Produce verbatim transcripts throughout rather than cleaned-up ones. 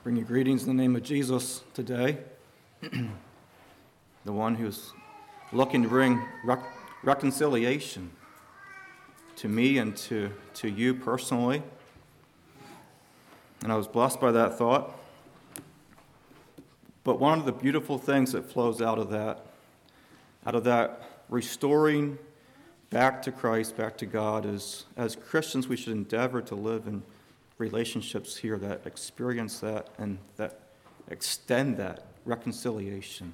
Bring you greetings in the name of Jesus today, the one who's looking to bring rec- reconciliation to me and to, to you personally. And I was blessed by that thought. But one of the beautiful things that flows out of that, out of that restoring back to Christ, back to God, is as Christians we should endeavor to live in relationships here that experience that and that extend that reconciliation.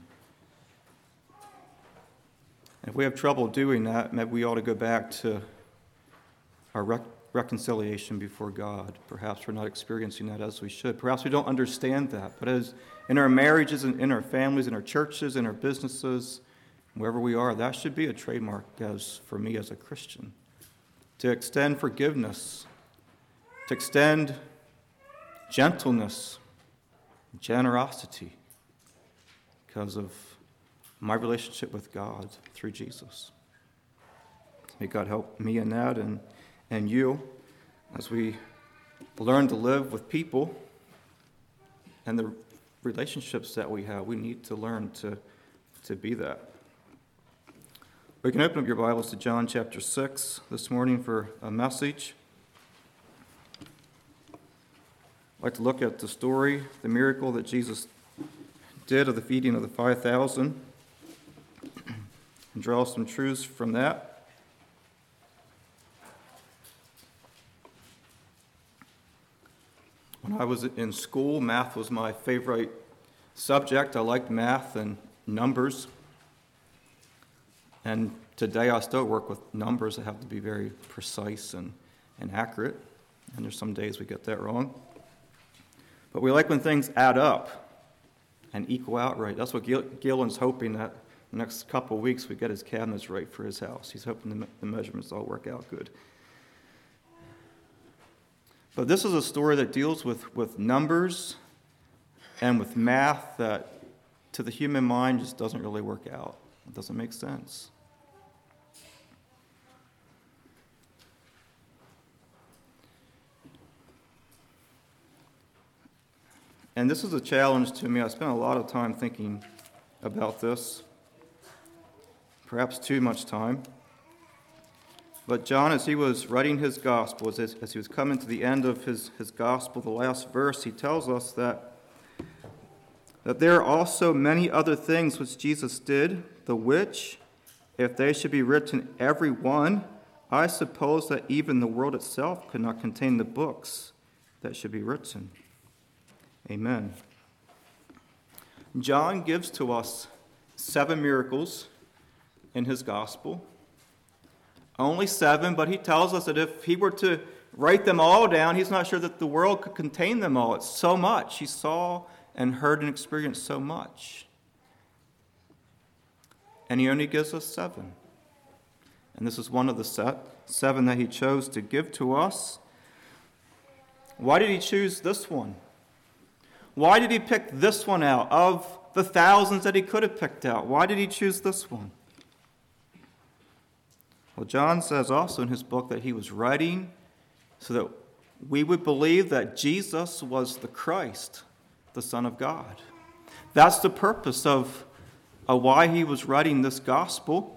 And if we have trouble doing that, maybe we ought to go back to our rec- reconciliation before God. Perhaps we're not experiencing that as we should. Perhaps we don't understand that. But as in our marriages and in our families, in our churches, in our businesses, wherever we are, that should be a trademark as for me as a Christian. To extend forgiveness, to extend gentleness, generosity, because of my relationship with God through Jesus. May God help me in that and, and you as we learn to live with people and the relationships that we have. We need to learn to, to be that. We can open up your Bibles to John chapter six this morning for a message. I'd like to look at the story, the miracle that Jesus did of the feeding of the five thousand, and draw some truths from that. When I was in school, math was my favorite subject. I liked math and numbers. And today I still work with numbers that have to be very precise and, and accurate. And there's some days we get that wrong. But we like when things add up and equal out right. That's what Gil- Gillen's hoping that the next couple of weeks we get his cabinets right for his house. He's hoping the, me- the measurements all work out good. But this is a story that deals with, with numbers and with math that to the human mind just doesn't really work out. It doesn't make sense. And this is a challenge to me. I spent a lot of time thinking about this, perhaps too much time. But John, as he was writing his gospel, as, as he was coming to the end of his, his gospel, the last verse, he tells us that, that there are also many other things which Jesus did, the which, if they should be written every one, I suppose that even the world itself could not contain the books that should be written. Amen. John gives to us seven miracles in his gospel. Only seven, but he tells us that if he were to write them all down, he's not sure that the world could contain them all. It's so much. He saw and heard and experienced so much. And he only gives us seven. And this is one of the set, seven that he chose to give to us. Why did he choose this one? Why did he pick this one out of the thousands that he could have picked out? Why did he choose this one? Well, John says also in his book that he was writing so that we would believe that Jesus was the Christ, the Son of God. That's the purpose of, of why he was writing this gospel.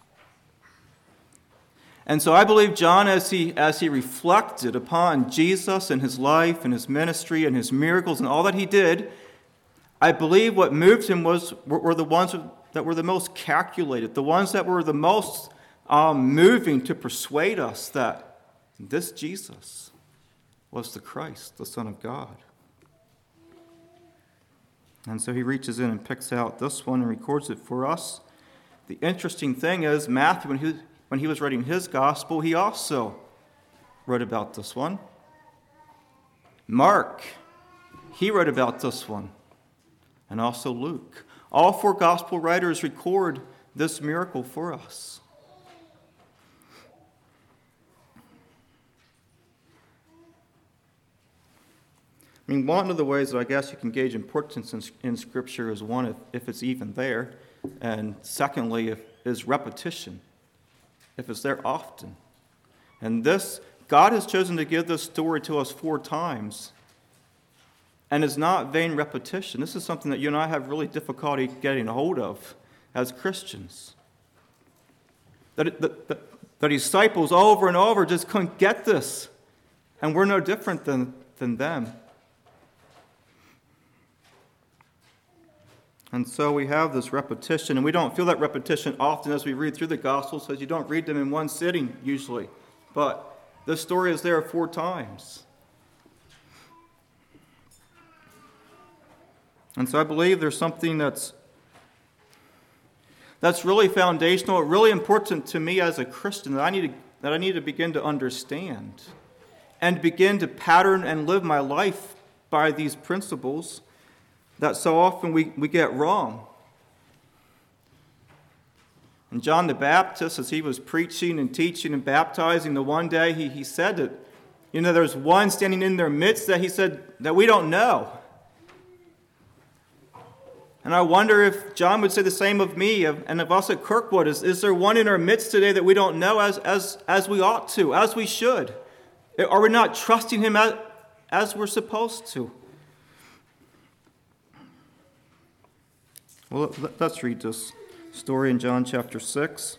And so I believe John, as he as he reflected upon Jesus and his life and his ministry and his miracles and all that he did, I believe what moved him was were, were the ones that were the most calculated, the ones that were the most um, moving to persuade us that this Jesus was the Christ, the Son of God. And so he reaches in and picks out this one and records it for us. The interesting thing is, Matthew, when he When he was writing his gospel, he also wrote about this one. Mark, he wrote about this one. And also Luke. All four gospel writers record this miracle for us. I mean, one of the ways that I guess you can gauge importance in, in Scripture is one, if, if it's even there. And secondly, if, is repetition. If it's there often. And this, God has chosen to give this story to us four times. and is not vain repetition. This is something that you and I have really difficulty getting a hold of as Christians. That the, the, the disciples over and over just couldn't get this, and we're no different than, than them. And so we have this repetition, and we don't feel that repetition often as we read through the Gospels, because you don't read them in one sitting usually. But this story is there four times. And so I believe there's something that's that's really foundational, really important to me as a Christian that I need to, that I need to begin to understand and begin to pattern and live my life by these principles that so often we, we get wrong. And John the Baptist, as he was preaching and teaching and baptizing, the one day he, he said that, you know, there's one standing in their midst that he said that we don't know. And I wonder if John would say the same of me and of us at Kirkwood. Is, is there one in our midst today that we don't know as, as, as we ought to, as we should? Are we not trusting him as, as we're supposed to? Well, let's read this story in John chapter six.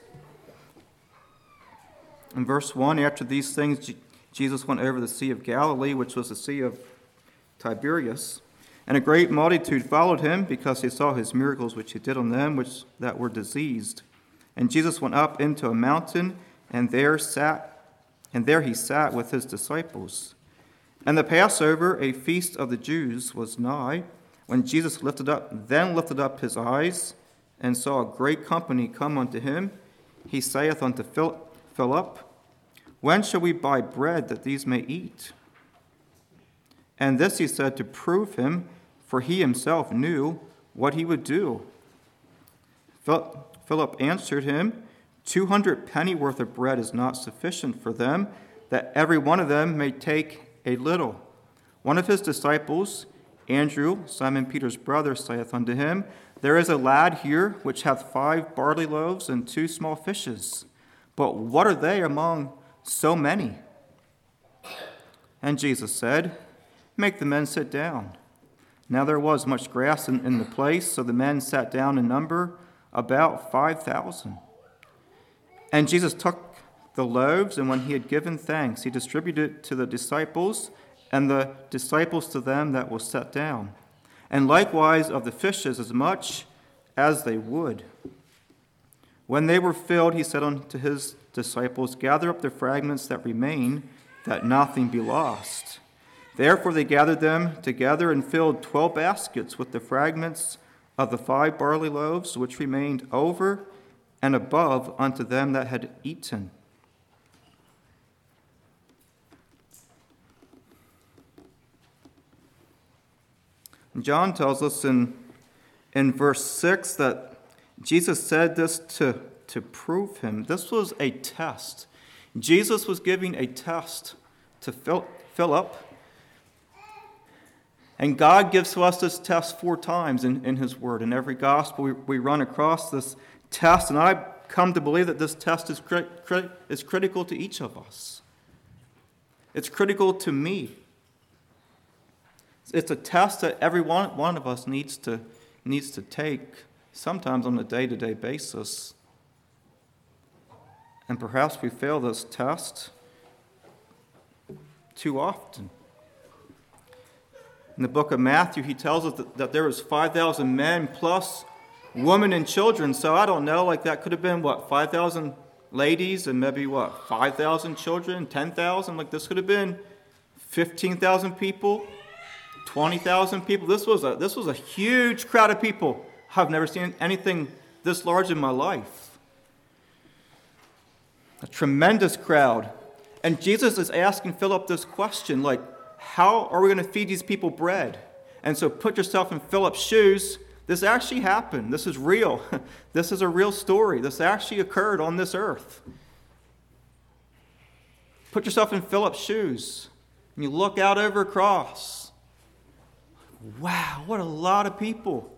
In verse one, after these things, Jesus went over the Sea of Galilee, which was the Sea of Tiberias. And a great multitude followed him, because they saw his miracles which he did on them which that were diseased. And Jesus went up into a mountain, and there sat, and there he sat with his disciples. And the Passover, a feast of the Jews, was nigh, when Jesus lifted up, then lifted up his eyes, and saw a great company come unto him. He saith unto Philip, When shall we buy bread that these may eat? And this he said to prove him, for he himself knew what he would do. Philip answered him, Two hundred pennyworth of bread is not sufficient for them, that every one of them may take a little. One of his disciples, Andrew, Simon Peter's brother, saith unto him, There is a lad here which hath five barley loaves and two small fishes. But what are they among so many? And Jesus said, Make the men sit down. Now there was much grass in, in the place, so the men sat down in number about five thousand. And Jesus took the loaves, and when he had given thanks, he distributed to the disciples, and the disciples to them that was set down. And likewise of the fishes as much as they would. When they were filled, he said unto his disciples, Gather up the fragments that remain, that nothing be lost. Therefore they gathered them together and filled twelve baskets with the fragments of the five barley loaves, which remained over and above unto them that had eaten. John tells us in, in verse six that Jesus said this to, to prove him. This was a test. Jesus was giving a test to Philip. And God gives to us this test four times in, in his word. In every gospel, we, we run across this test, and I've come to believe that this test is, cri- cri- is critical to each of us. It's critical to me. It's a test that every one, one of us needs to, needs to take, sometimes on a day-to-day basis. And perhaps we fail this test too often. In the book of Matthew, he tells us that, that there was five thousand men plus women and children. So I don't know, like that could have been, what, five thousand ladies and maybe, what, five thousand children, ten thousand? Like this could have been fifteen thousand people, twenty thousand people. This was a this was a huge crowd of people. I've never seen anything this large in my life. A tremendous crowd. And Jesus is asking Philip this question, like, how are we going to feed these people bread? And so put yourself in Philip's shoes. This actually happened. This is real. This is a real story. This actually occurred on this earth. Put yourself in Philip's shoes. And you look out over across. Wow, what a lot of people.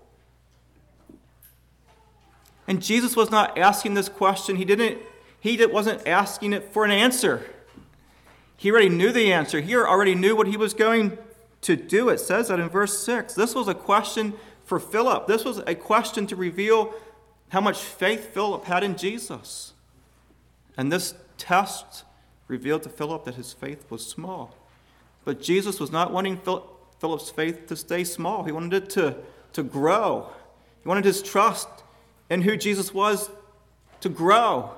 And Jesus was not asking this question. He didn't, he wasn't asking it for an answer. He already knew the answer. He already knew what he was going to do. It says that in verse six. This was a question for Philip. This was a question to reveal how much faith Philip had in Jesus. And this test revealed to Philip that his faith was small. But Jesus was not wanting Philip's faith to stay small. He wanted it to, to grow. He wanted his trust in who Jesus was to grow.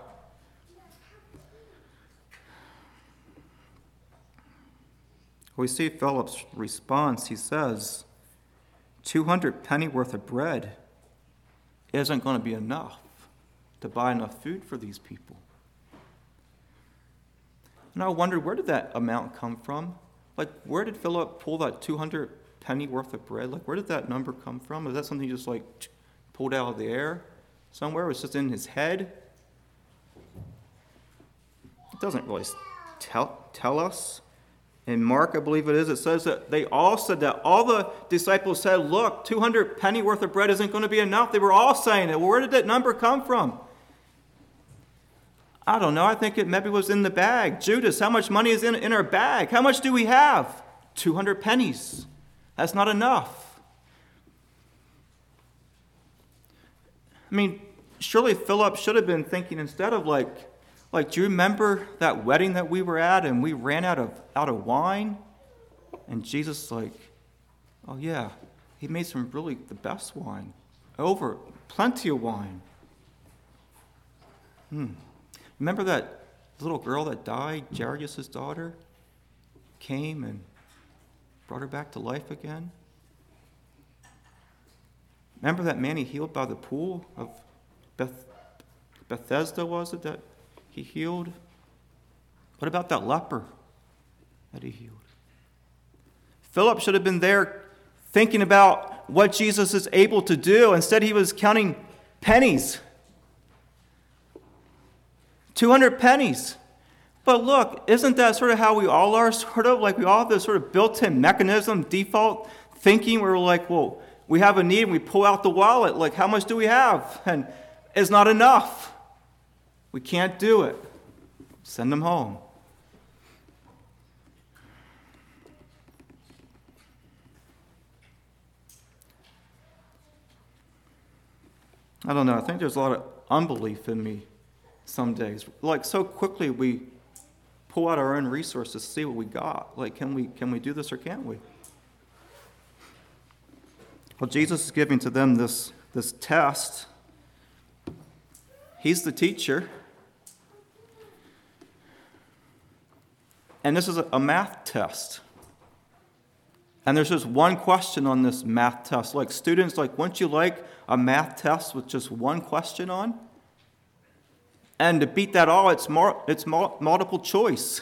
We see Philip's response. He says, two hundred penny worth of bread isn't going to be enough to buy enough food for these people. And I wondered, where did that amount come from? Like, where did Philip pull that two hundred penny worth of bread? Like, where did that number come from? Is that something he just, like, pulled out of the air somewhere? It was just in his head? It doesn't really tell, tell us. In Mark, I believe it is, it says that they all said that. All the disciples said, look, two hundred penny worth of bread isn't going to be enough. They were all saying it. Well, where did that number come from? I don't know. I think it maybe was in the bag. Judas, how much money is in, in our bag? How much do we have? two hundred pennies. That's not enough. I mean, surely Philip should have been thinking instead of like, Like, do you remember that wedding that we were at and we ran out of out of wine? And Jesus like, oh yeah, he made some really the best wine. Over, plenty of wine. Hmm. Remember that little girl that died, Jairus' daughter? Came and brought her back to life again? Remember that man he healed by the pool of Beth, Bethesda, was it, that he healed? What about that leper that he healed? Philip should have been there thinking about what Jesus is able to do. Instead, he was counting pennies. two hundred pennies. But look, isn't that sort of how we all are, sort of? Like we all have this sort of built-in mechanism, default thinking, where we're like, well, we have a need and we pull out the wallet. Like, how much do we have? And it's not enough. We can't do it. Send them home. I don't know. I think there's a lot of unbelief in me some days. Like, so quickly we pull out our own resources to see what we got. Like, can we can we do this or can't we? Well, Jesus is giving to them this, this test. He's the teacher. And this is a, a math test. And there's just one question on this math test. Like, students, like, wouldn't you like a math test with just one question on? And to beat that all, it's more, it's multiple choice.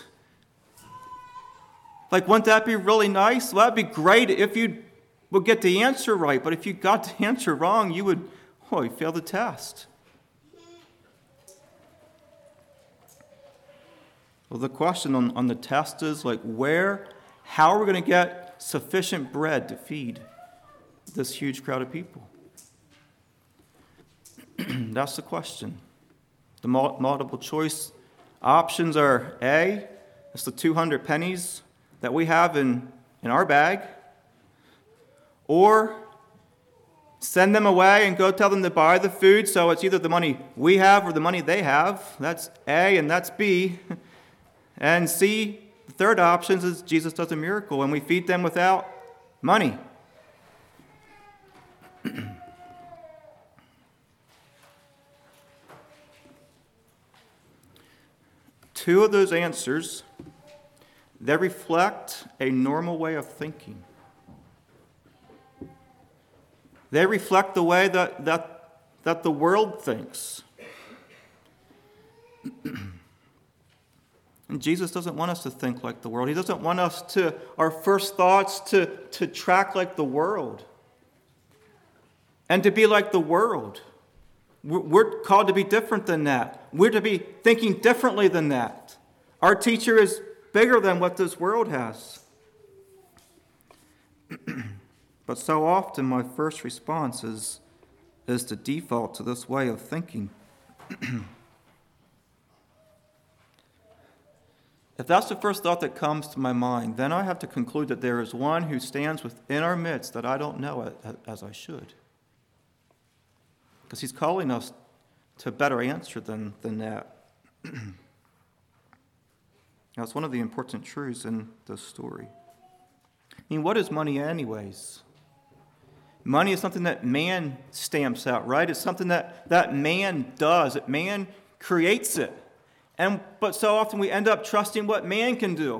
Like, wouldn't that be really nice? Well, that'd be great if you would get the answer right. But if you got the answer wrong, you would, oh, you failed the test. Well, the question on, on the test is, like, where, how are we going to get sufficient bread to feed this huge crowd of people? That's the question. The multiple choice options are A, it's the two hundred pennies that we have in, in our bag, or send them away and go tell them to buy the food, so it's either the money we have or the money they have. That's A, and that's B. And C, the third option is Jesus does a miracle and we feed them without money. Two of those answers, they reflect a normal way of thinking. They reflect the way that, that, that the world thinks. And Jesus doesn't want us to think like the world. He doesn't want us to, our first thoughts to, to track like the world and to be like the world. We're called to be different than that. We're to be thinking differently than that. Our teacher is bigger than what this world has. But so often my first response is, is to default to this way of thinking. If that's the first thought that comes to my mind, then I have to conclude that there is one who stands within our midst that I don't know as I should. Because he's calling us to a better answer than, than that. That's one of the important truths in this story. I mean, what is money anyways? Money is something that man stamps out, right? It's something that, that man does, that man creates it. And but so often we end up trusting what man can do.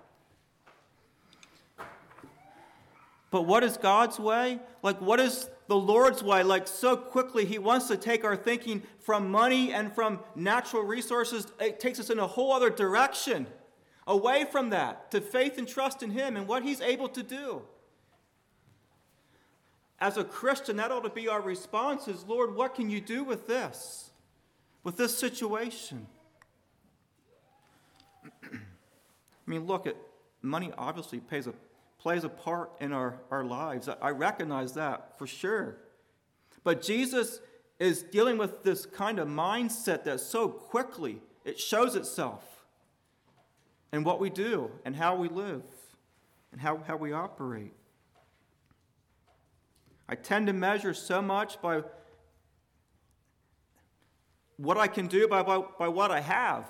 But what is God's way? Like, what is the Lord's way? Like, so quickly he wants to take our thinking from money and from natural resources. It takes us in a whole other direction, away from that, to faith and trust in him and what he's able to do. As a Christian, that ought to be our response is, Lord, what can you do with this? With this situation? I mean, look, at money obviously plays a, plays a part in our, our lives. I recognize that for sure. But Jesus is dealing with this kind of mindset that so quickly it shows itself in what we do and how we live and how, how we operate. I tend to measure so much by what I can do, by, by, by what I have.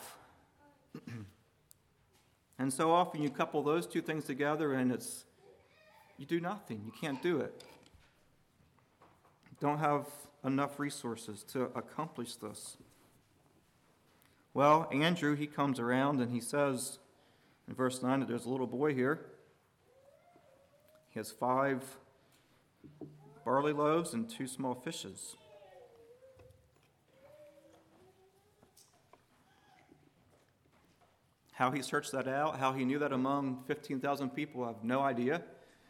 And so often you couple those two things together and it's, you do nothing. You can't do it. You don't have enough resources to accomplish this. Well, Andrew, he comes around and he says in verse nine that there's a little boy here. He has five barley loaves and two small fishes. How he searched that out, how he knew that among fifteen thousand people, I have no idea.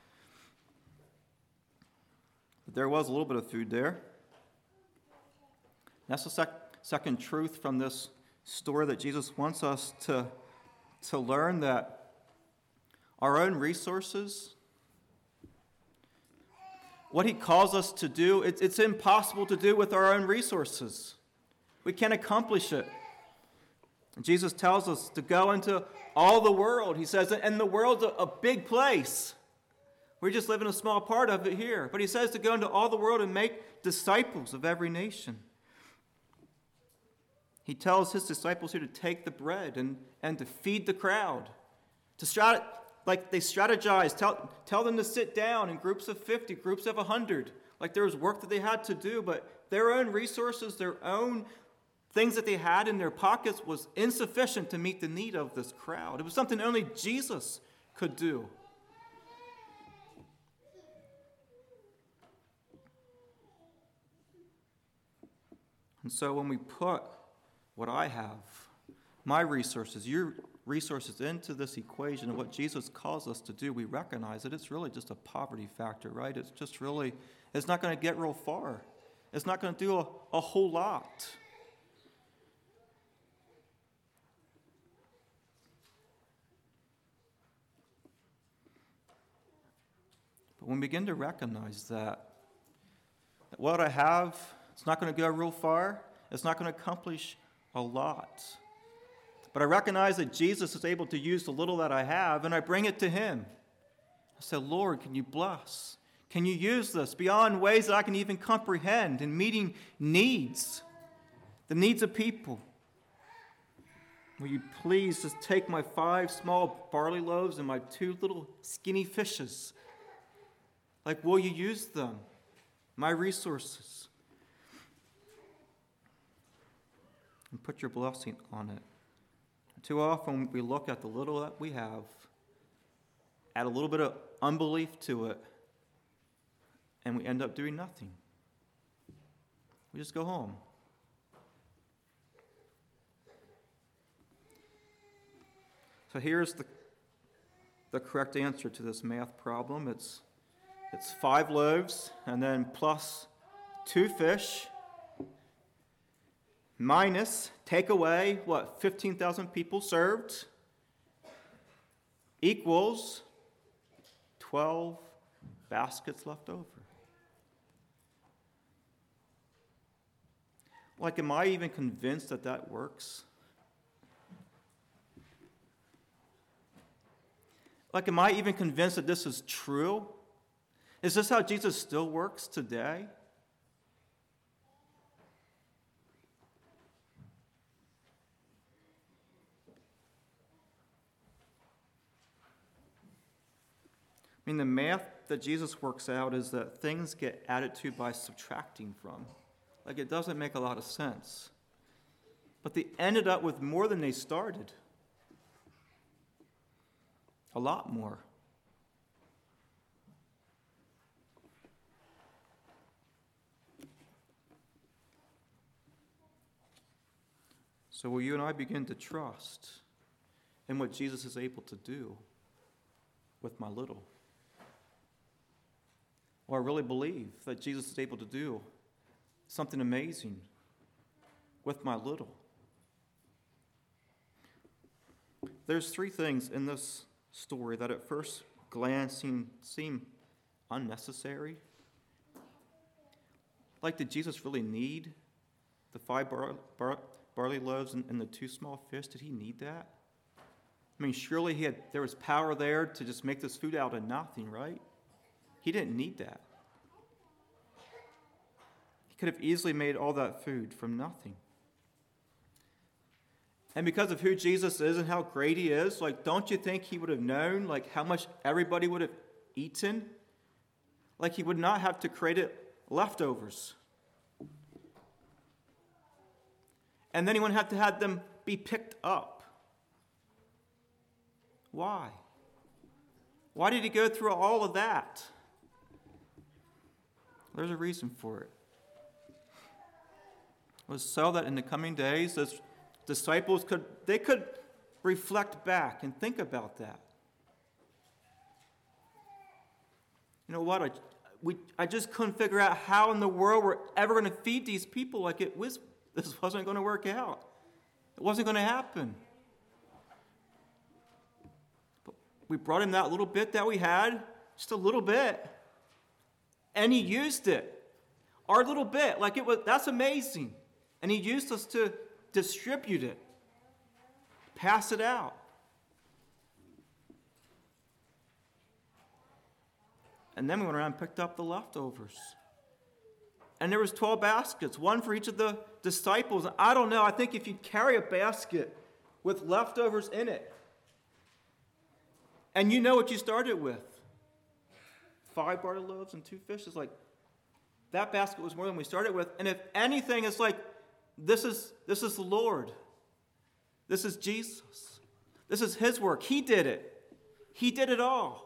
But there was a little bit of food there. That's the sec- second truth from this story that Jesus wants us to, to learn, that our own resources, what he calls us to do, it's, it's impossible to do with our own resources. We can't accomplish it. And Jesus tells us to go into all the world. He says, and the world's a, a big place. We just live in a small part of it here. But he says to go into all the world and make disciples of every nation. He tells his disciples here to take the bread and, and to feed the crowd. To strat, like they strategize, tell, tell them to sit down in groups of fifty, groups of one hundred. Like there was work that they had to do, but their own resources, their own things that they had in their pockets was insufficient to meet the need of this crowd. It was something only Jesus could do. And so when we put what I have, my resources, your resources into this equation of what Jesus calls us to do, we recognize that it's really just a poverty factor, right? It's just really, it's not going to get real far. It's not going to do a, a whole lot. But when we begin to recognize that, that what I have, it's not going to go real far. It's not going to accomplish a lot. But I recognize that Jesus is able to use the little that I have, and I bring it to him. I say, Lord, can you bless? Can you use this beyond ways that I can even comprehend in meeting needs, the needs of people? Will you please just take my five small barley loaves and my two little skinny fishes? Like, will you use them? My resources. And put your blessing on it. Too often we look at the little that we have, add a little bit of unbelief to it, and we end up doing nothing. We just go home. So here's the, the correct answer to this math problem. It's, it's five loaves and then plus two fish minus, take away, what, fifteen thousand people served, equals twelve baskets left over. Like, am I even convinced that that works? Like, am I even convinced that this is true? Is this how Jesus still works today? I mean, the math that Jesus works out is that things get added to by subtracting from. Like, it doesn't make a lot of sense. But they ended up with more than they started. A lot more. So will you and I begin to trust in what Jesus is able to do with my little? Well, I really believe that Jesus is able to do something amazing with my little. There's three things in this story that at first glancing seem unnecessary. Like, did Jesus really need the five bar, bar, barley loaves and, and the two small fish? Did he need that? I mean, surely he had there was power there to just make this food out of nothing, right? He didn't need that. He could have easily made all that food from nothing. And because of who Jesus is and how great he is, like, don't you think he would have known, like, how much everybody would have eaten? Like, he would not have to create leftovers. And then he wouldn't have to have them be picked up. Why? Why did he go through all of that? There's a reason for it. It was so that in the coming days, those disciples could, they could reflect back and think about that. You know what? I, we, I just couldn't figure out how in the world we're ever going to feed these people. Like, it was, this wasn't going to work out. It wasn't going to happen. But we brought him that little bit that we had, just a little bit, and he used it. Our little bit, like it was, that's amazing. And he used us to distribute it, pass it out. And then we went around and picked up the leftovers. And there was twelve baskets, one for each of the disciples. I don't know, I think if you carry a basket with leftovers in it, and you know what you started with, five barley loaves and two fishes, like, that basket was more than we started with. And if anything, it's like, this is, this is the Lord. This is Jesus. This is his work. He did it. He did it all.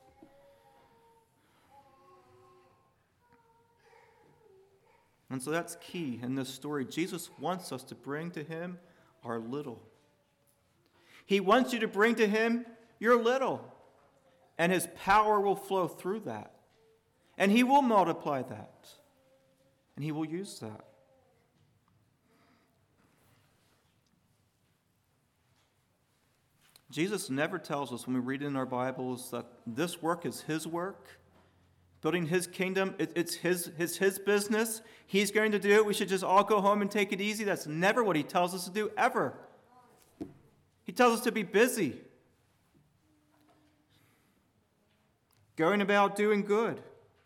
And so that's key in this story. Jesus wants us to bring to him our little. He wants you to bring to him your little. And his power will flow through that. And he will multiply that. And he will use that. Jesus never tells us when we read in our Bibles that this work is his work. Building his kingdom, it, it's his, his, his business. He's going to do it. We should just all go home and take it easy. That's never what he tells us to do, ever. He tells us to be busy. Going about doing good.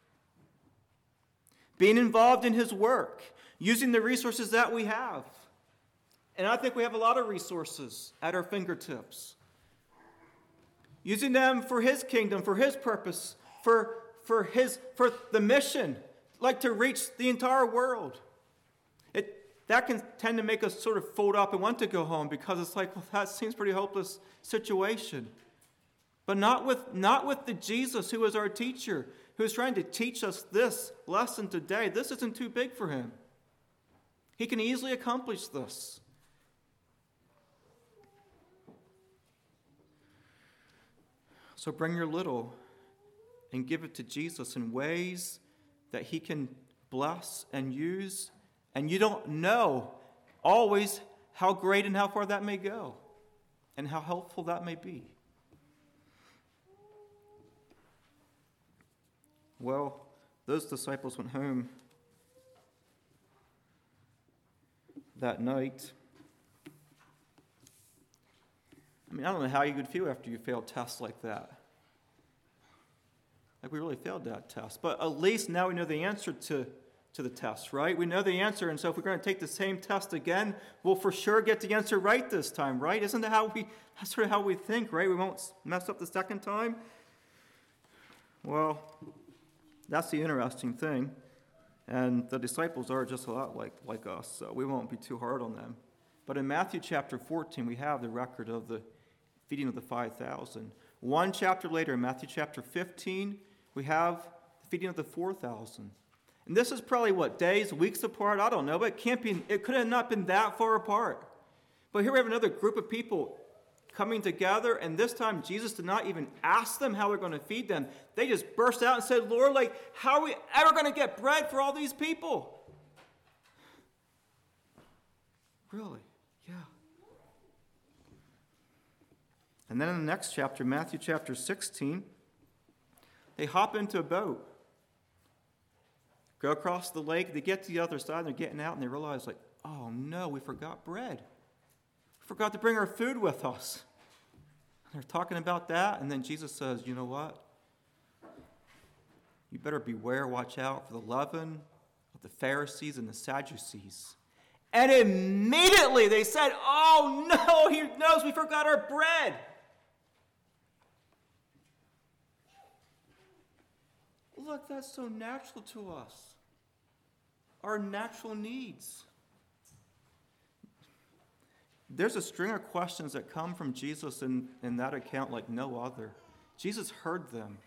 Being involved in his work. Using the resources that we have. And I think we have a lot of resources at our fingertips. Using them for his kingdom, for his purpose, for For his, for the mission, like to reach the entire world. It that can tend to make us sort of fold up and want to go home because it's like, well, that seems pretty hopeless situation. But not with not with the Jesus who is our teacher, who is trying to teach us this lesson today. This isn't too big for him. He can easily accomplish this. So bring your little and give it to Jesus in ways that he can bless and use. And you don't know always how great and how far that may go and how helpful that may be. Well, those disciples went home that night. I mean, I don't know how you could feel after you failed tests like that. like we really failed that test. But at least now we know the answer to, to the test, right? We know the answer, and so if we're going to take the same test again, we'll for sure get the answer right this time, right? Isn't that how we, that's sort of how we think, right? We won't mess up the second time. Well, that's the interesting thing. And the disciples are just a lot like, like us, so we won't be too hard on them. But in Matthew chapter fourteen, we have the record of the feeding of the five thousand. One chapter later, in Matthew chapter fifteen, we have the feeding of the four thousand. And this is probably, what, days, weeks apart? I don't know, but it can't be, it could have not been that far apart. But here we have another group of people coming together, and this time Jesus did not even ask them how they're going to feed them. They just burst out and said, Lord, like, how are we ever going to get bread for all these people? Really? Yeah. And then in the next chapter, Matthew chapter sixteen, they hop into a boat, go across the lake, they get to the other side, and they're getting out, and they realize, like, oh no, we forgot bread. We forgot to bring our food with us. And they're talking about that, and then Jesus says, you know what? You better beware, watch out for the leaven of the Pharisees and the Sadducees. And immediately they said, oh no, he knows we forgot our bread. Look, that's so natural to us. Our natural needs. There's a string of questions that come from Jesus in, in that account like no other. Jesus heard them.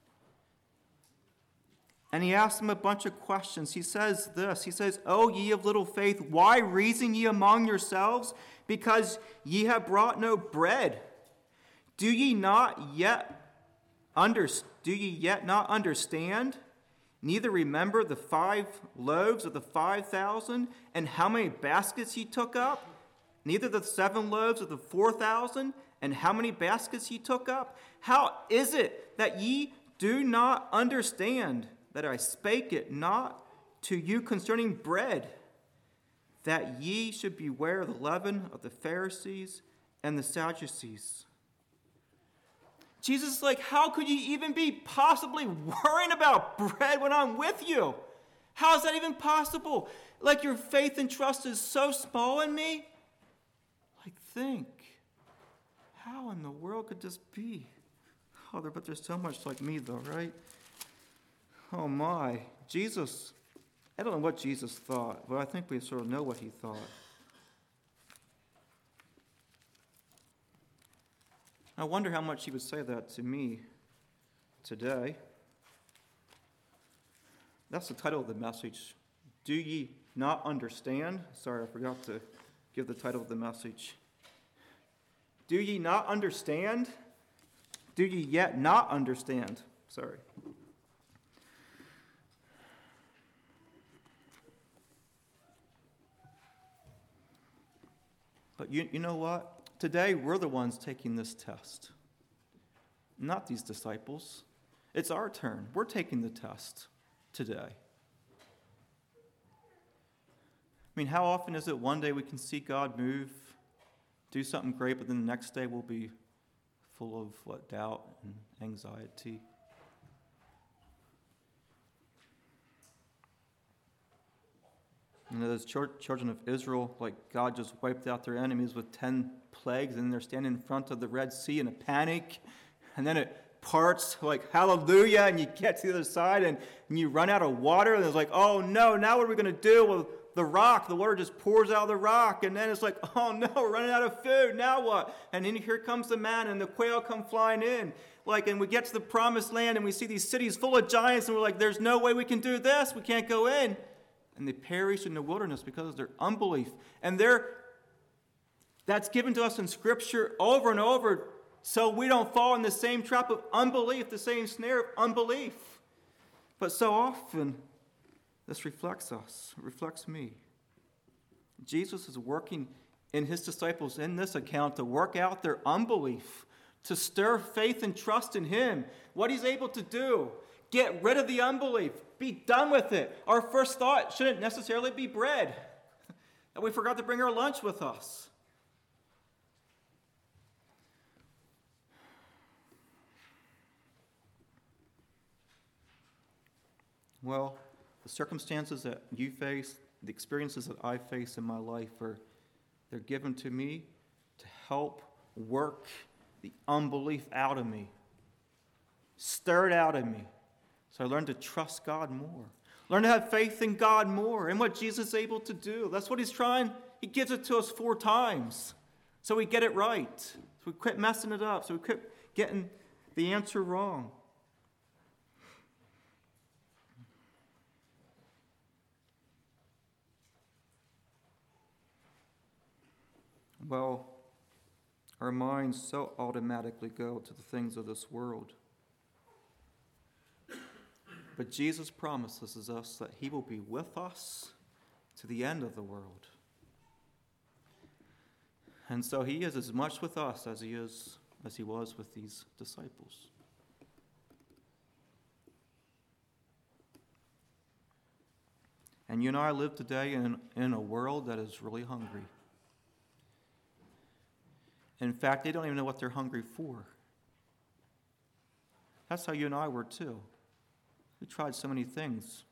And he asked them a bunch of questions. He says this, he says, O ye of little faith, why reason ye among yourselves? Because ye have brought no bread. Do ye not yet under, do ye yet not understand? Neither remember the five loaves of the five thousand, and how many baskets ye took up? Neither the seven loaves of the four thousand, and how many baskets ye took up? How is it that ye do not understand that I spake it not to you concerning bread, that ye should beware of the leaven of the Pharisees and the Sadducees? Jesus is like, how could you even be possibly worrying about bread when I'm with you? How is that even possible? Like, your faith and trust is so small in me? Like, think, how in the world could this be? Oh, there, but there's so much like me, though, right? Oh, my. Jesus, I don't know what Jesus thought, but I think we sort of know what he thought. I wonder how much he would say that to me today. That's the title of the message. Do ye not understand? Sorry, I forgot to give the title of the message. Do ye not understand? Do ye yet not understand? Sorry. But you, you know what? Today, we're the ones taking this test, not these disciples. It's our turn. We're taking the test today. I mean, how often is it one day we can see God move, do something great, but then the next day we'll be full of, what, doubt and anxiety? You know, those children of Israel, like God just wiped out their enemies with ten plagues, and they're standing in front of the Red Sea in a panic, and then it parts, like, hallelujah, and you get to the other side, and, and you run out of water, and it's like, oh no, now what are we going to do? Well, the rock, the water just pours out of the rock, and then it's like, oh no, we're running out of food, now what? And then here comes the man, and the quail come flying in. Like, and we get to the promised land, and we see these cities full of giants, and we're like, there's no way we can do this, we can't go in. And they perish in the wilderness because of their unbelief. And they're, that's given to us in Scripture over and over so we don't fall in the same trap of unbelief, the same snare of unbelief. But so often, this reflects us, it reflects me. Jesus is working in his disciples in this account to work out their unbelief, to stir faith and trust in him. What he's able to do. Get rid of the unbelief. Be done with it. Our first thought shouldn't necessarily be bread. That we forgot to bring our lunch with us. Well, the circumstances that you face, the experiences that I face in my life, are they're given to me to help work the unbelief out of me, stir it out of me, so I learn to trust God more, learn to have faith in God more, and what Jesus is able to do. That's what he's trying. He gives it to us four times, so we get it right, so we quit messing it up, so we quit getting the answer wrong. Well, our minds so automatically go to the things of this world. But Jesus promises us that he will be with us to the end of the world. And so he is as much with us as he is as he was with these disciples. And you and I live today in, in a world that is really hungry. In fact, they don't even know what they're hungry for. That's how you and I were too. We tried so many things.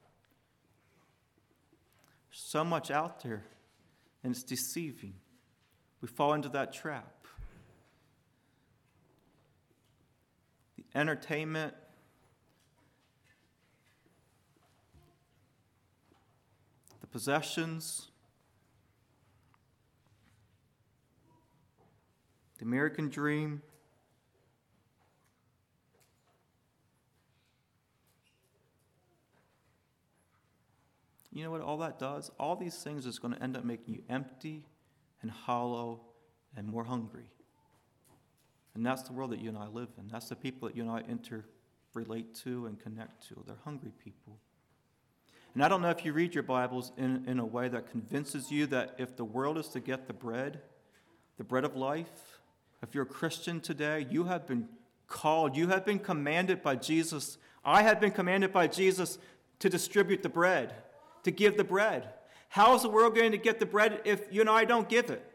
So much out there, and it's deceiving. We fall into that trap. The entertainment, the possessions, the American dream, you know what all that does? All these things is going to end up making you empty and hollow and more hungry. And that's the world that you and I live in. That's the people that you and I interrelate to and connect to. They're hungry people. And I don't know if you read your Bibles in, in a way that convinces you that if the world is to get the bread, the bread of life, if you're a Christian today, you have been called, you have been commanded by Jesus. I have been commanded by Jesus to distribute the bread, to give the bread. How is the world going to get the bread if you and I don't give it?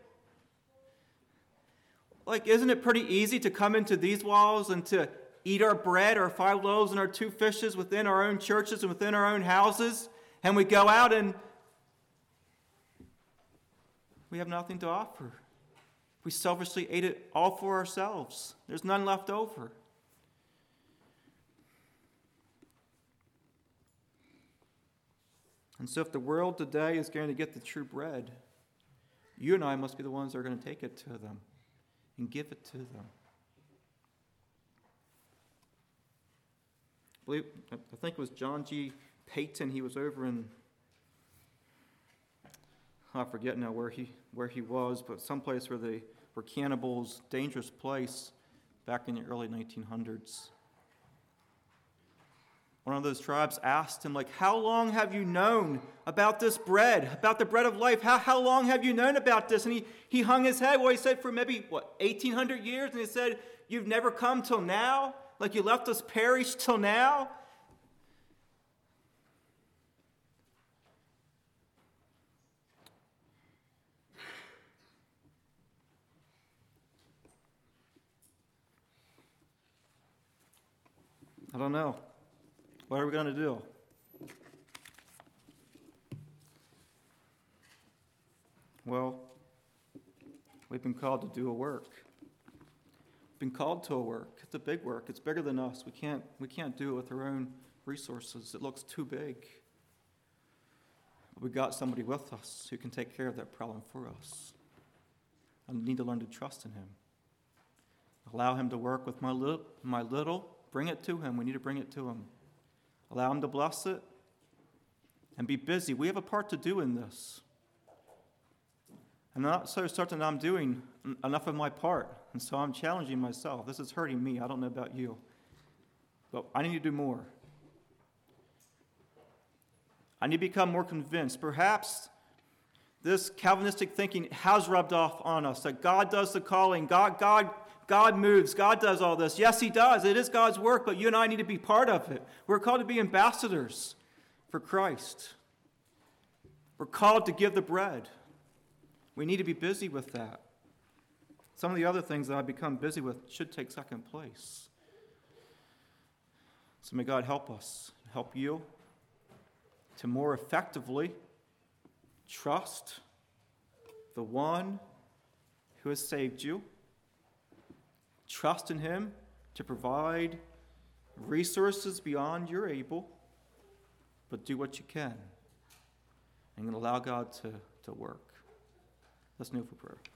Like, isn't it pretty easy to come into these walls and to eat our bread, our five loaves and our two fishes within our own churches and within our own houses, and we go out and we have nothing to offer? We selfishly ate it all for ourselves. There's none left over. And so if the world today is going to get the true bread, you and I must be the ones that are going to take it to them and give it to them. I believe, I think it was John G. Paton. He was over in, I forget now where he where he was, but someplace where they were cannibals, dangerous place back in the early nineteen hundreds. One of those tribes asked him, like, how long have you known about this bread, about the bread of life? How, how long have you known about this? And he, he hung his head. Well, he said for maybe, what, eighteen hundred years? And he said, you've never come till now? Like you left us perish till now? I don't know. What are we going to do? Well, we've been called to do a work. We've been called to a work. It's a big work. It's bigger than us. We can't, we can't do it with our own resources. It looks too big. But we've got somebody with us who can take care of that problem for us. I need to learn to trust in him. Allow him to work with my little, my little. Bring it to him. We need to bring it to him. Allow him to bless it and be busy. We have a part to do in this. I'm not so certain I'm doing enough of my part, and so I'm challenging myself. This is hurting me. I don't know about you, but I need to do more. I need to become more convinced. Perhaps this Calvinistic thinking has rubbed off on us, that God does the calling, God, God, God moves, God does all this. Yes, he does. It is God's work, but you and I need to be part of it. We're called to be ambassadors for Christ. We're called to give the bread. We need to be busy with that. Some of the other things that I've become busy with should take second place. So may God help us, help you, to more effectively trust the one who has saved you. Trust in him to provide resources beyond your able, but do what you can and allow God to, to work. Let's kneel for prayer.